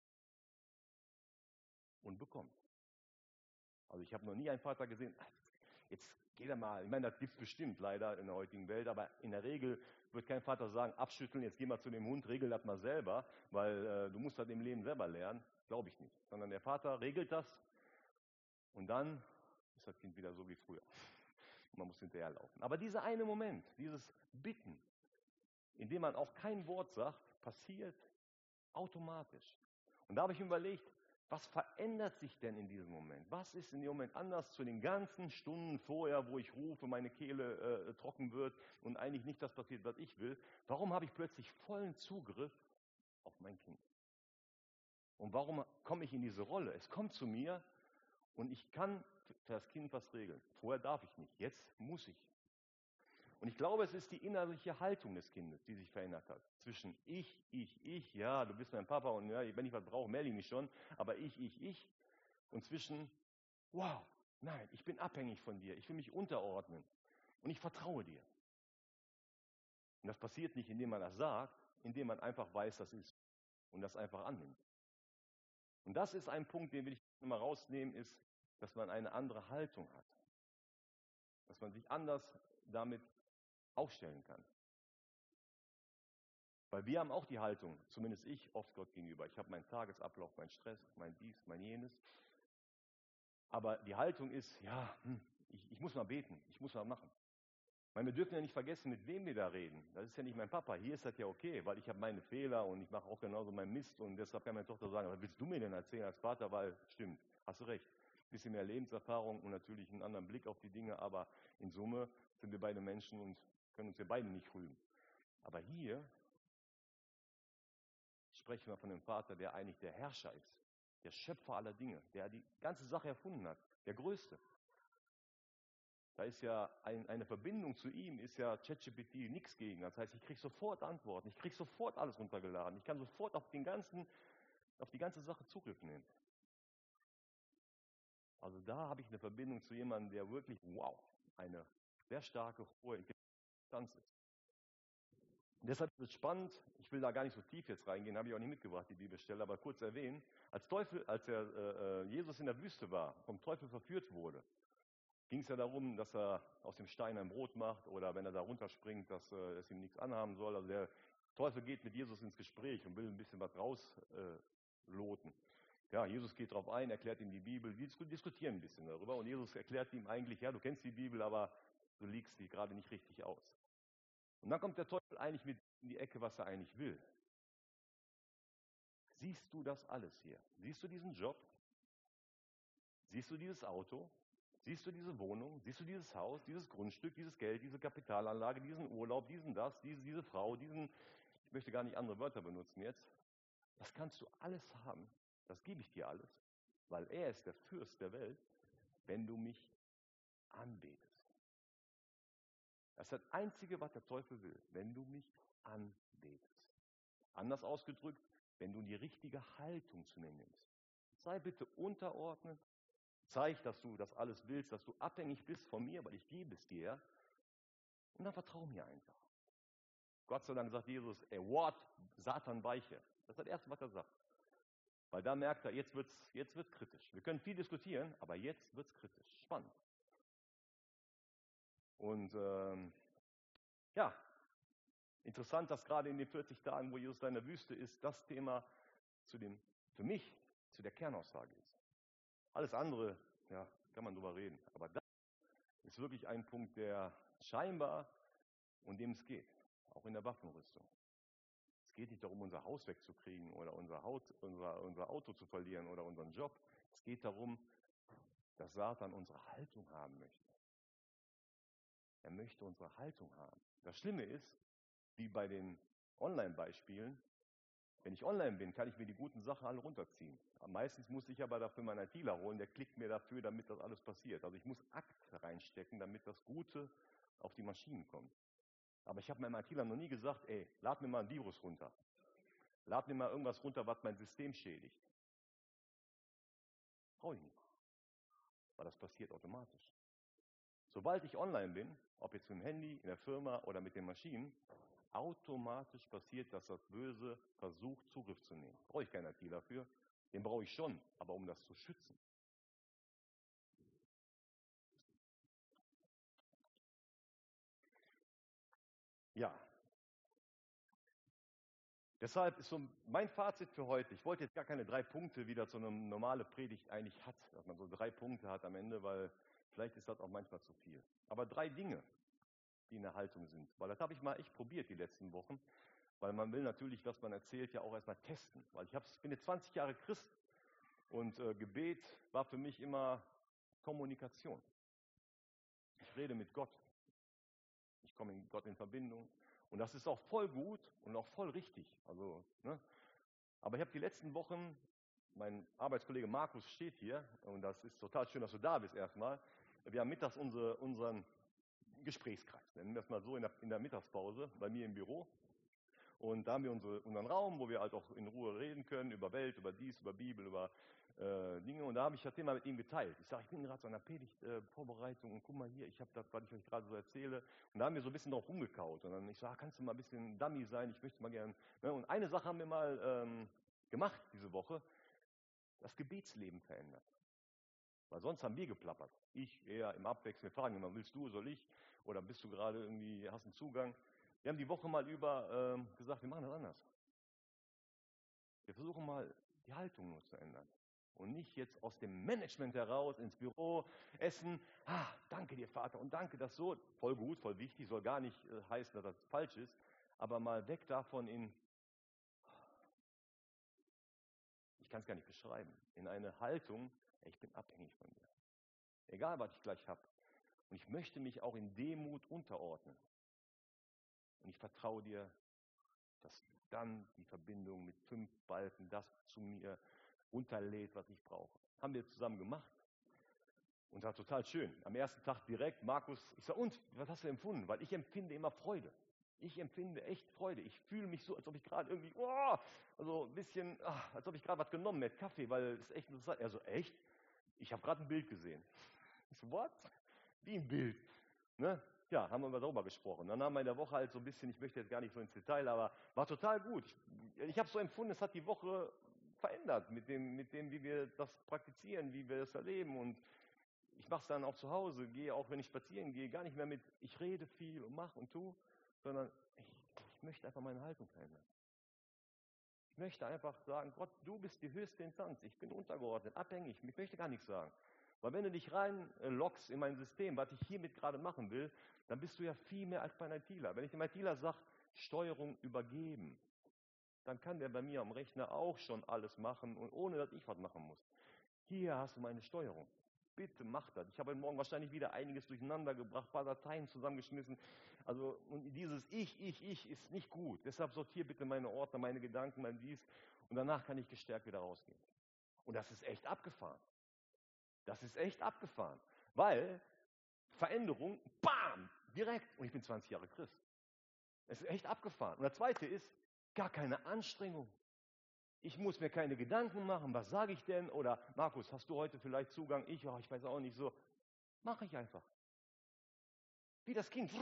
und bekommt. Also ich habe noch nie einen Vater gesehen, jetzt geht er mal, ich meine, das gibt es bestimmt leider in der heutigen Welt, aber in der Regel wird kein Vater sagen, abschütteln, jetzt geh mal zu dem Hund, regel das mal selber, weil äh, du musst das im Leben selber lernen, glaube ich nicht. Sondern der Vater regelt das und dann ist das Kind wieder so wie früher. Und man muss hinterherlaufen. Aber dieser eine Moment, dieses Bitten, in dem man auch kein Wort sagt, passiert automatisch. Und da habe ich mir überlegt, was verändert sich denn in diesem Moment? Was ist in dem Moment anders zu den ganzen Stunden vorher, wo ich rufe, meine Kehle äh, trocken wird und eigentlich nicht das passiert, was ich will? Warum habe ich plötzlich vollen Zugriff auf mein Kind? Und warum komme ich in diese Rolle? Es kommt zu mir und ich kann für das Kind was regeln. Vorher darf ich nicht, jetzt muss ich. Und ich glaube, es ist die innerliche Haltung des Kindes, die sich verändert hat. Zwischen ich, ich, ich, ja, du bist mein Papa und ja, wenn ich was brauche, melde ich mich schon, aber ich, ich, ich. Und zwischen, wow, nein, ich bin abhängig von dir, ich will mich unterordnen und ich vertraue dir. Und das passiert nicht, indem man das sagt, indem man einfach weiß, das ist und das einfach annimmt. Und das ist ein Punkt, den will ich mal rausnehmen, ist, dass man eine andere Haltung hat. Dass man sich anders damit aufstellen kann. Weil wir haben auch die Haltung, zumindest ich, oft Gott gegenüber. Ich habe meinen Tagesablauf, meinen Stress, mein dies, mein jenes. Aber die Haltung ist, ja, hm, ich, ich muss mal beten, ich muss mal machen. Weil wir dürfen ja nicht vergessen, mit wem wir da reden. Das ist ja nicht mein Papa. Hier ist das ja okay, weil ich habe meine Fehler und ich mache auch genauso meinen Mist. Und deshalb kann meine Tochter sagen, was willst du mir denn erzählen als Vater? Weil, stimmt, hast du recht. Ein bisschen mehr Lebenserfahrung und natürlich einen anderen Blick auf die Dinge. Aber in Summe sind wir beide Menschen und können uns ja beide nicht rühmen. Aber hier sprechen wir von dem Vater, der eigentlich der Herrscher ist. Der Schöpfer aller Dinge, der die ganze Sache erfunden hat. Der Größte. Da ist ja ein, eine Verbindung zu ihm, ist ja ChatGPT nichts gegen. Das heißt, ich kriege sofort Antworten, ich kriege sofort alles runtergeladen, ich kann sofort auf, den ganzen, auf die ganze Sache Zugriff nehmen. Also da habe ich eine Verbindung zu jemandem, der wirklich, wow, eine sehr starke, hohe Instanz ist. Und deshalb ist es spannend, ich will da gar nicht so tief jetzt reingehen, habe ich auch nicht mitgebracht, die Bibelstelle, aber kurz erwähnen, als, Teufel, als er, äh, Jesus in der Wüste war, vom Teufel verführt wurde, ging es ja darum, dass er aus dem Stein ein Brot macht oder wenn er da runterspringt, dass äh, es ihm nichts anhaben soll. Also der Teufel geht mit Jesus ins Gespräch und will ein bisschen was rausloten. Äh, ja, Jesus geht darauf ein, erklärt ihm die Bibel, die diskutieren ein bisschen darüber und Jesus erklärt ihm eigentlich, ja, du kennst die Bibel, aber du legst die gerade nicht richtig aus. Und dann kommt der Teufel eigentlich mit in die Ecke, was er eigentlich will. Siehst du das alles hier? Siehst du diesen Job? Siehst du dieses Auto? Siehst du diese Wohnung, siehst du dieses Haus, dieses Grundstück, dieses Geld, diese Kapitalanlage, diesen Urlaub, diesen das, diese, diese Frau, diesen, ich möchte gar nicht andere Wörter benutzen jetzt. Das kannst du alles haben, das gebe ich dir alles, weil er ist der Fürst der Welt, wenn du mich anbetest. Das ist das Einzige, was der Teufel will, wenn du mich anbetest. Anders ausgedrückt, wenn du die richtige Haltung zu mir nimmst. Sei bitte unterordnet. Zeig, dass du das alles willst, dass du abhängig bist von mir, weil ich gebe es dir. Und dann vertrau mir einfach. Gott sei Dank sagt Jesus, ey, what? Satan weiche. Das ist das Erste, was er sagt. Weil da merkt er, jetzt wird es jetzt wird's kritisch. Wir können viel diskutieren, aber jetzt wird es kritisch. Spannend. Und ähm, ja, interessant, dass gerade in den vierzig Tagen, wo Jesus da in der Wüste ist, das Thema zu dem, für mich zu der Kernaussage ist. Alles andere, ja, kann man drüber reden. Aber das ist wirklich ein Punkt, der scheinbar, um dem es geht, auch in der Waffenrüstung. Es geht nicht darum, unser Haus wegzukriegen oder unser, Haut, unser, unser Auto zu verlieren oder unseren Job. Es geht darum, dass Satan unsere Haltung haben möchte. Er möchte unsere Haltung haben. Das Schlimme ist, wie bei den Online-Beispielen, wenn ich online bin, kann ich mir die guten Sachen alle runterziehen. Meistens muss ich aber dafür meinen ITler holen, der klickt mir dafür, damit das alles passiert. Also ich muss Akt reinstecken, damit das Gute auf die Maschinen kommt. Aber ich habe meinem ITler noch nie gesagt, ey, lad mir mal ein Virus runter. Lad mir mal irgendwas runter, was mein System schädigt. Brauche ich nicht. Weil das passiert automatisch. Sobald ich online bin, ob jetzt mit dem Handy, in der Firma oder mit den Maschinen, automatisch passiert, dass das Böse versucht, Zugriff zu nehmen. Brauche ich keinen I T dafür, den brauche ich schon, aber um das zu schützen. Ja. Deshalb ist so mein Fazit für heute, ich wollte jetzt gar keine drei Punkte, wie das so eine normale Predigt eigentlich hat, dass man so drei Punkte hat am Ende, weil vielleicht ist das auch manchmal zu viel. Aber drei Dinge, die in der Haltung sind, weil das habe ich mal echt probiert die letzten Wochen. Weil man will natürlich, was man erzählt, ja auch erstmal testen. Weil ich bin jetzt zwanzig Jahre Christ und äh, Gebet war für mich immer Kommunikation. Ich rede mit Gott. Ich komme mit Gott in Verbindung. Und das ist auch voll gut und auch voll richtig. Also, ne? Aber ich habe die letzten Wochen, mein Arbeitskollege Markus steht hier und das ist total schön, dass du da bist erstmal. Wir haben mittags unsere, unseren Gesprächskreis, nennen wir es mal so, in der, in der Mittagspause bei mir im Büro. Und da haben wir unsere, unseren Raum, wo wir halt auch in Ruhe reden können, über Welt, über dies, über Bibel, über äh, Dinge. Und da habe ich das Thema mit ihm geteilt. Ich sage, ich bin gerade so an der Predigtvorbereitung äh, und guck mal hier, ich habe das, was ich euch gerade so erzähle. Und da haben wir so ein bisschen drauf rumgekaut. Und dann ich sage, kannst du mal ein bisschen Dummy sein, ich möchte mal gerne. Ne? Und eine Sache haben wir mal ähm, gemacht diese Woche, das Gebetsleben verändert. Weil sonst haben wir geplappert. Ich eher im Abwechseln, wir fragen immer, willst du, soll ich? Oder bist du gerade irgendwie, hast einen Zugang? Wir haben die Woche mal über ähm, gesagt, wir machen das anders. Wir versuchen mal, die Haltung nur zu ändern. Und nicht jetzt aus dem Management heraus ins Büro essen. Ah, danke dir, Vater, und danke, das so. Voll gut, voll wichtig, soll gar nicht äh, heißen, dass das falsch ist. Aber mal weg davon in, ich kann es gar nicht beschreiben, in eine Haltung, ich bin abhängig von dir. Egal, was ich gleich habe. Und ich möchte mich auch in Demut unterordnen. Und ich vertraue dir, dass dann die Verbindung mit fünf Balken das zu mir runterlädt, was ich brauche. Haben wir zusammen gemacht. Und das war total schön. Am ersten Tag direkt, Markus, ich sage, und, was hast du empfunden? Weil ich empfinde immer Freude. Ich empfinde echt Freude. Ich fühle mich so, als ob ich gerade irgendwie, oh, also ein bisschen, ach, als ob ich gerade was genommen hätte, Kaffee, weil es echt interessant ist. Er so, echt? Ich habe gerade ein Bild gesehen. Ich so, what? Wie ein Bild? Ne? Ja, haben wir darüber gesprochen. Dann haben wir in der Woche halt so ein bisschen, ich möchte jetzt gar nicht so ins Detail, aber war total gut. Ich, ich habe so empfunden, es hat die Woche verändert mit dem, mit dem, wie wir das praktizieren, wie wir das erleben. Und ich mache es dann auch zu Hause, gehe auch, wenn ich spazieren gehe, gar nicht mehr mit, ich rede viel und mache und tue, sondern ich, ich möchte einfach meine Haltung verändern. Ich möchte einfach sagen, Gott, du bist die höchste Instanz, ich bin untergeordnet, abhängig, ich möchte gar nichts sagen. Weil wenn du dich reinloggst in mein System, was ich hiermit gerade machen will, dann bist du ja viel mehr als bei einem I T ler. Wenn ich dem I T ler sage, Steuerung übergeben, dann kann der bei mir am Rechner auch schon alles machen, und ohne dass ich was machen muss. Hier hast du meine Steuerung. Bitte mach das. Ich habe heute Morgen wahrscheinlich wieder einiges durcheinander gebracht, ein paar Dateien zusammengeschmissen. Also, und dieses Ich, Ich, Ich ist nicht gut. Deshalb sortiere bitte meine Ordner, meine Gedanken, mein Dies. Und danach kann ich gestärkt wieder rausgehen. Und das ist echt abgefahren. Das ist echt abgefahren. Weil Veränderung, bam, direkt. Und ich bin zwanzig Jahre Christ. Es ist echt abgefahren. Und das Zweite ist, gar keine Anstrengung. Ich muss mir keine Gedanken machen, was sage ich denn? Oder Markus, hast du heute vielleicht Zugang? Ich, oh, ich weiß auch nicht so. Mache ich einfach. Wie das Kind.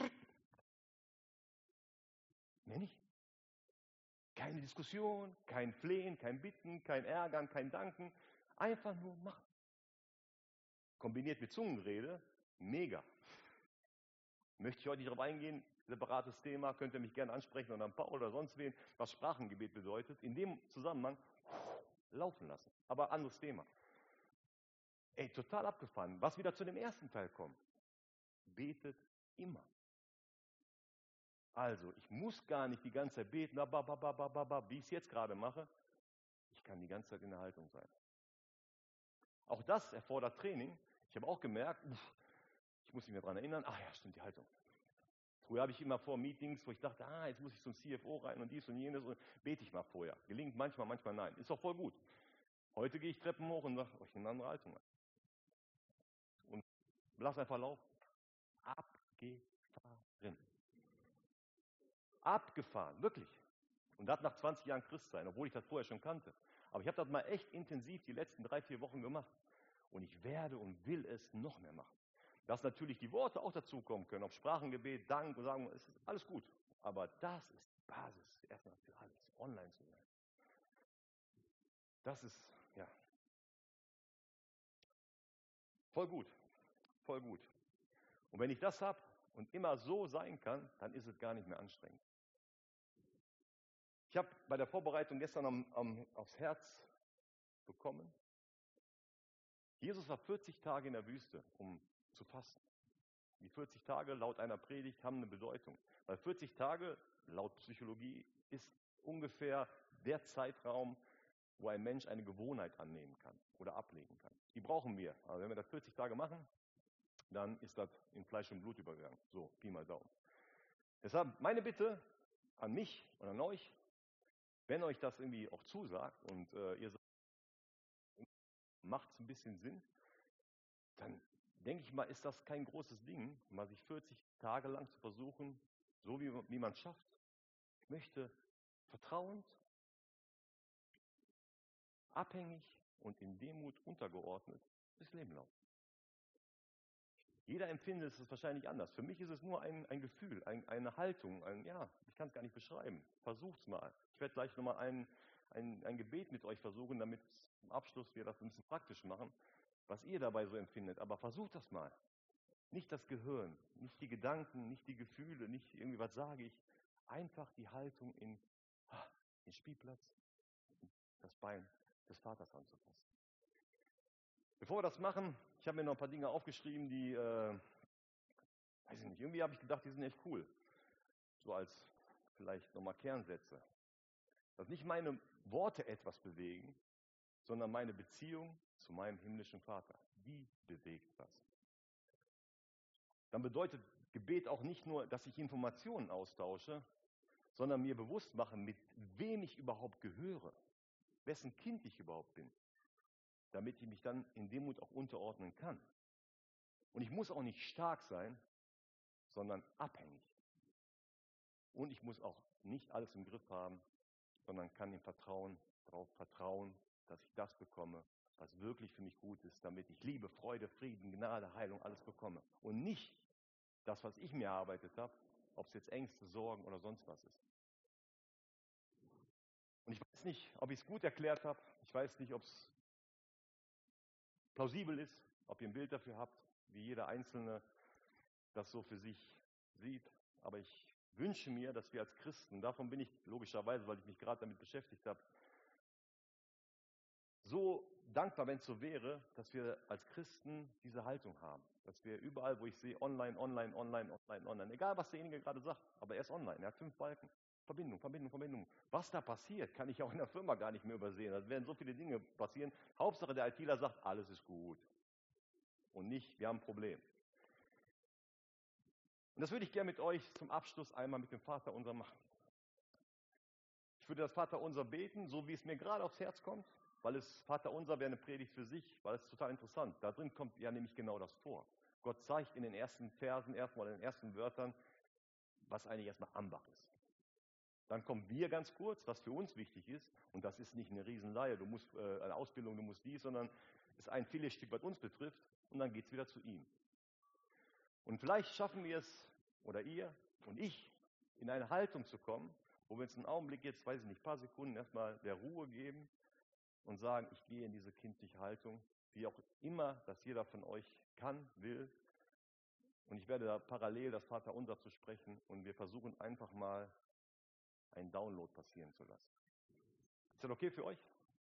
Mehr nicht. Keine Diskussion, kein Flehen, kein Bitten, kein Ärgern, kein Danken. Einfach nur machen. Kombiniert mit Zungenrede, mega. Möchte ich heute nicht darauf eingehen, separates Thema, könnt ihr mich gerne ansprechen oder an Paul oder sonst wen, was Sprachengebet bedeutet. In dem Zusammenhang laufen lassen. Aber anderes Thema. Ey, total abgefahren. Was wieder zu dem ersten Teil kommt. Betet immer. Also, ich muss gar nicht die ganze Zeit beten, wie ich es jetzt gerade mache. Ich kann die ganze Zeit in der Haltung sein. Auch das erfordert Training. Ich habe auch gemerkt, ich muss mich mehr daran erinnern, ach ja, stimmt, die Haltung. Früher habe ich immer vor Meetings, wo ich dachte, ah, jetzt muss ich zum C F O rein und dies und jenes und bete ich mal vorher. Gelingt manchmal, manchmal nein. Ist doch voll gut. Heute gehe ich Treppen hoch und sage, oh, ich nehme eine andere Haltung an. Und lass einfach laufen. Abgefahren. Abgefahren, wirklich. Und das nach zwanzig Jahren Christsein, obwohl ich das vorher schon kannte. Aber ich habe das mal echt intensiv die letzten drei, vier Wochen gemacht. Und ich werde und will es noch mehr machen. Dass natürlich die Worte auch dazukommen können, ob Sprachengebet, Dank und sagen, es ist alles gut. Aber das ist die Basis erstmal für alles, online zu sein. Das ist, ja, voll gut, voll gut. Und wenn ich das habe und immer so sein kann, dann ist es gar nicht mehr anstrengend. Ich habe bei der Vorbereitung gestern am, am, aufs Herz bekommen, Jesus war vierzig Tage in der Wüste, um zu fasten. Die vierzig Tage laut einer Predigt haben eine Bedeutung. Weil vierzig Tage, laut Psychologie, ist ungefähr der Zeitraum, wo ein Mensch eine Gewohnheit annehmen kann oder ablegen kann. Die brauchen wir. Aber wenn wir das vierzig Tage machen, dann ist das in Fleisch und Blut übergegangen. So, Pi mal Daumen. Deshalb meine Bitte an mich und an euch, wenn euch das irgendwie auch zusagt und äh, ihr sagt, macht es ein bisschen Sinn, dann denke ich mal, ist das kein großes Ding, mal sich vierzig Tage lang zu versuchen, so wie, wie man es schafft. Ich möchte vertrauend, abhängig und in Demut untergeordnet durchs Leben laufen. Jeder empfindet es wahrscheinlich anders. Für mich ist es nur ein, ein Gefühl, ein, eine Haltung, ein, ja, ich kann es gar nicht beschreiben. Versucht's mal. Ich werde gleich nochmal ein, ein, ein Gebet mit euch versuchen, damit zum Abschluss wir das ein bisschen praktisch machen, was ihr dabei so empfindet. Aber versucht das mal. Nicht das Gehirn, nicht die Gedanken, nicht die Gefühle, nicht irgendwie, was sage ich. Einfach die Haltung in den Spielplatz, das Bein des Vaters anzufassen. Bevor wir das machen, ich habe mir noch ein paar Dinge aufgeschrieben, die, äh, weiß ich nicht, irgendwie habe ich gedacht, die sind echt cool. So als vielleicht nochmal Kernsätze. Dass nicht meine Worte etwas bewegen, sondern meine Beziehung zu meinem himmlischen Vater. Die bewegt was. Dann bedeutet Gebet auch nicht nur, dass ich Informationen austausche, sondern mir bewusst mache, mit wem ich überhaupt gehöre, wessen Kind ich überhaupt bin, damit ich mich dann in Demut auch unterordnen kann. Und ich muss auch nicht stark sein, sondern abhängig. Und ich muss auch nicht alles im Griff haben, sondern kann im Vertrauen darauf vertrauen, dass ich das bekomme, was wirklich für mich gut ist, damit ich Liebe, Freude, Frieden, Gnade, Heilung, alles bekomme. Und nicht das, was ich mir erarbeitet habe, ob es jetzt Ängste, Sorgen oder sonst was ist. Und ich weiß nicht, ob ich es gut erklärt habe. Ich weiß nicht, ob es plausibel ist, ob ihr ein Bild dafür habt, wie jeder Einzelne das so für sich sieht. Aber ich wünsche mir, dass wir als Christen, davon bin ich logischerweise, weil ich mich gerade damit beschäftigt habe, so dankbar, wenn es so wäre, dass wir als Christen diese Haltung haben. Dass wir überall, wo ich sehe, online, online, online, online, online, egal was derjenige gerade sagt, aber er ist online, er hat fünf Balken. Verbindung, Verbindung, Verbindung. Was da passiert, kann ich auch in der Firma gar nicht mehr übersehen. Da werden so viele Dinge passieren. Hauptsache der ITler sagt, alles ist gut. Und nicht, wir haben ein Problem. Und das würde ich gerne mit euch zum Abschluss einmal mit dem Vater unser machen. Ich würde das Vater unser beten, so wie es mir gerade aufs Herz kommt, weil es Vater unser wäre eine Predigt für sich, weil es total interessant. Da drin kommt ja nämlich genau das vor. Gott zeigt in den ersten Versen, erstmal in den ersten Wörtern, was eigentlich erstmal Ambach ist. Dann kommen wir ganz kurz, was für uns wichtig ist, und das ist nicht eine Riesenleihe, du musst äh, eine Ausbildung, du musst dies, sondern es ist ein Filetstück, was uns betrifft, und dann geht es wieder zu ihm. Und vielleicht schaffen wir es, oder ihr und ich, in eine Haltung zu kommen, wo wir uns einen Augenblick jetzt, weiß ich nicht, ein paar Sekunden erstmal der Ruhe geben und sagen, ich gehe in diese kindliche Haltung, wie auch immer das jeder von euch kann, will. Und ich werde da parallel das Vaterunser zu sprechen und wir versuchen einfach mal einen Download passieren zu lassen. Ist das okay für euch?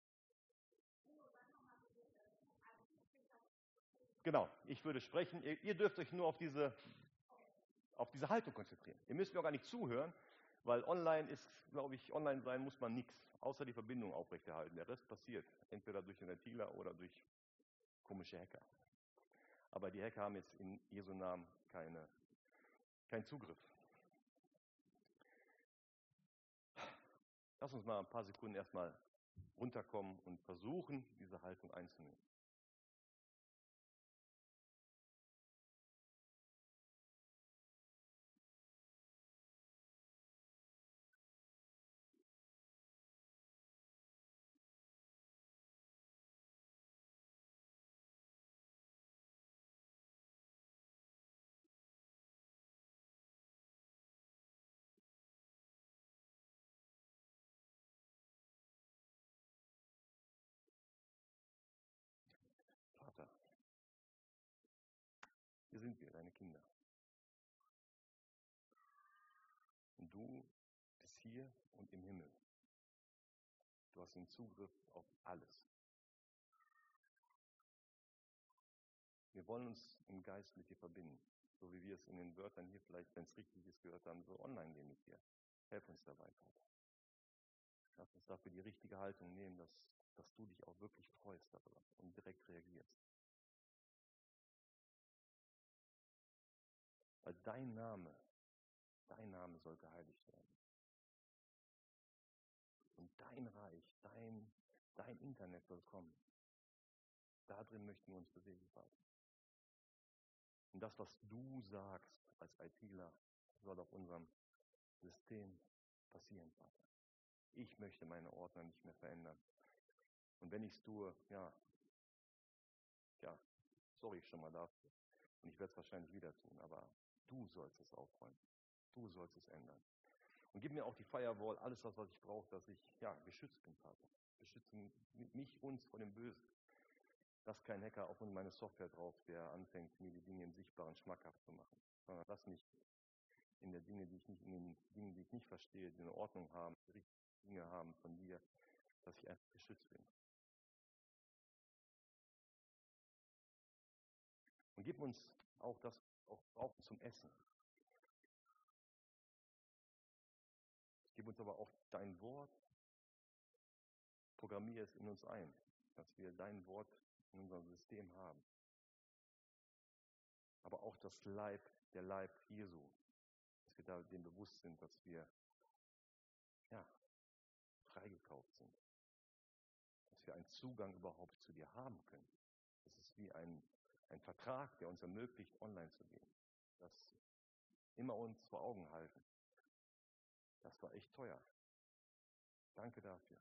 Genau, ich würde sprechen. Ihr, ihr dürft euch nur auf diese, auf diese Haltung konzentrieren. Ihr müsst mir auch gar nicht zuhören, weil online ist, glaube ich, online sein muss man nichts, außer die Verbindung aufrechterhalten. Der Rest passiert entweder durch den ITler oder durch komische Hacker. Aber die Hacker haben jetzt in Jesu Namen keine, keinen Zugriff. Lass uns mal ein paar Sekunden erstmal runterkommen und versuchen, diese Haltung einzunehmen. Vater, hier sind wir, deine Kinder. Und du bist hier und im Himmel. Du hast den Zugriff auf alles. Wir wollen uns im Geist mit dir verbinden, so wie wir es in den Wörtern hier vielleicht, wenn es richtig ist, gehört haben, so online gehen mit dir. Helf uns dabei, Vater. Lass uns dafür die richtige Haltung nehmen, dass, dass du dich auch wirklich freust darüber und direkt reagierst. Weil dein Name, dein Name soll geheiligt werden. Und dein Reich, dein, dein Internet soll kommen. Da drin möchten wir uns bewegen, Vater. Und das, was du sagst als ITler, soll auf unserem System passieren, Vater. Ich möchte meine Ordner nicht mehr verändern. Und wenn ich es tue, ja, ja, sorry schon mal dafür. Und ich werde es wahrscheinlich wieder tun, aber du sollst es aufräumen. Du sollst es ändern. Und gib mir auch die Firewall, alles das, was ich brauche, dass ich, ja, geschützt bin, Vater. Beschütze mich, uns vor dem Bösen. Lass kein Hacker auf meine Software drauf, der anfängt, mir die Dinge im Sichtbaren schmackhaft zu machen. Sondern lass mich in der Dinge, die ich nicht, in den Dingen, die ich nicht verstehe, die eine Ordnung haben, die richtigen Dinge haben von dir, dass ich einfach geschützt bin. Und gib uns auch das, was wir brauchen zum Essen. Gib uns aber auch dein Wort. Programmiere es in uns ein, dass wir dein Wort in unserem System haben. Aber auch das Leib, der Leib Jesu, dass wir da dem bewusst sind, dass wir, ja, freigekauft sind. Dass wir einen Zugang überhaupt zu dir haben können. Das ist wie ein, ein Vertrag, der uns ermöglicht, online zu gehen. Das immer uns vor Augen halten. Das war echt teuer. Danke dafür.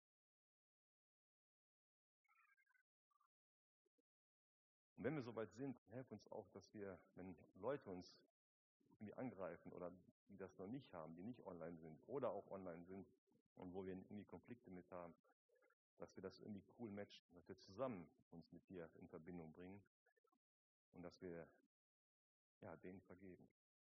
Und wenn wir soweit sind, helf uns auch, dass wir, wenn Leute uns irgendwie angreifen oder die das noch nicht haben, die nicht online sind oder auch online sind und wo wir irgendwie Konflikte mit haben, dass wir das irgendwie cool matchen, dass wir zusammen uns mit dir in Verbindung bringen und dass wir, ja, denen vergeben.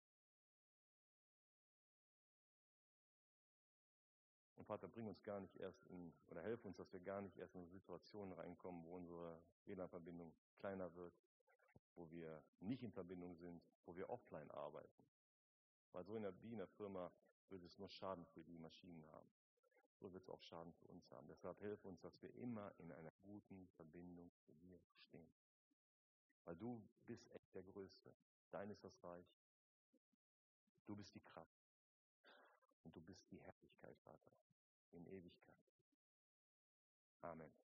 Und Vater, bring uns gar nicht erst in, oder helf uns, dass wir gar nicht erst in Situationen reinkommen, wo unsere W L A N-Verbindung kleiner wird, wo wir nicht in Verbindung sind, wo wir offline arbeiten. Weil so in der, wie in der Firma würde es nur Schaden für die Maschinen haben. So wird es auch Schaden für uns haben. Deshalb hilf uns, dass wir immer in einer guten Verbindung zu dir stehen. Weil du bist echt der Größte. Dein ist das Reich. Du bist die Kraft. Und du bist die Herrlichkeit, Vater. In Ewigkeit. Amen.